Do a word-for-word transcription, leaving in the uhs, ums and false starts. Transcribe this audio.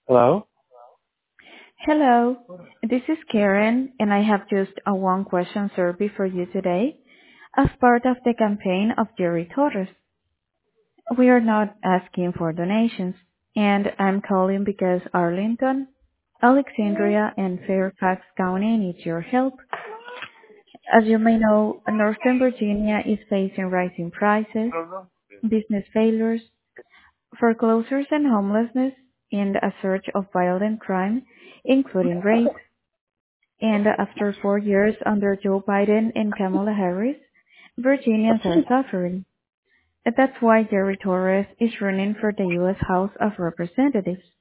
Hello? Hello, this is Karen, and I have just a one-question survey for you today as part of the campaign of Jerry Torres. We are not asking for donations, and I'm calling because Arlington, Alexandria, and Fairfax County need your help. As you may know, Northern Virginia is facing rising prices, business failures, foreclosures and homelessness, and a surge of violent crime, including rape. And after four years under Joe Biden and Kamala Harris, Virginians are suffering. That's why Jerry Torres is running for the U S House of Representatives.